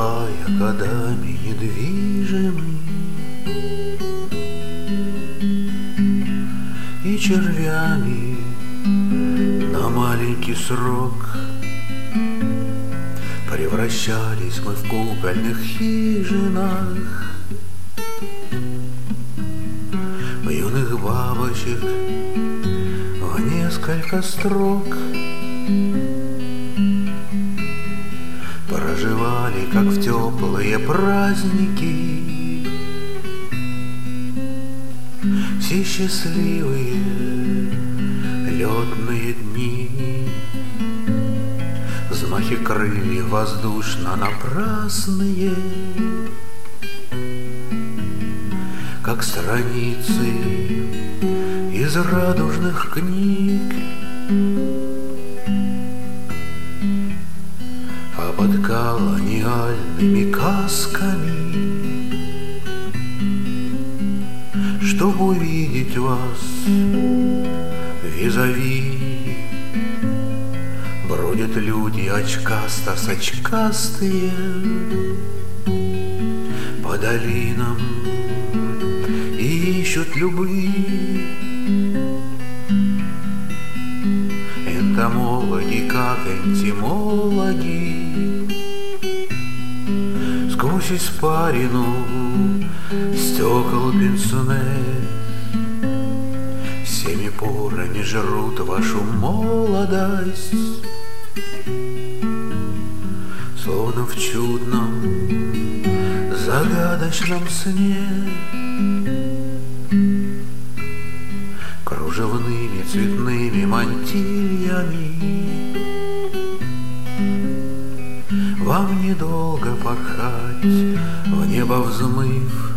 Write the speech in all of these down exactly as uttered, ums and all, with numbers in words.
бывая годами недвижимы и червями на маленький срок, превращались мы в кукольных хижинах в юных бабочек в несколько строк. Проживали, как в теплые праздники, все счастливые летные дни. Взмахи крыльев воздушно-напрасные, как страницы из радужных книг. А под колониальными касками, чтоб увидеть вас визави, бродят люди очкасто-сочкастые по долинам и ищут любви. Энтомологи, как энтимологи, сквозь испарину стекол пенсне всеми порами жрут вашу молодость, словно в чудном загадочном сне. Кружевными цветными мантильями вам недолго порхать, в небо взмыв.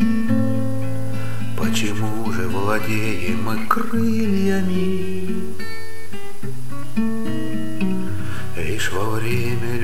Почему же владеем мы крыльями лишь во время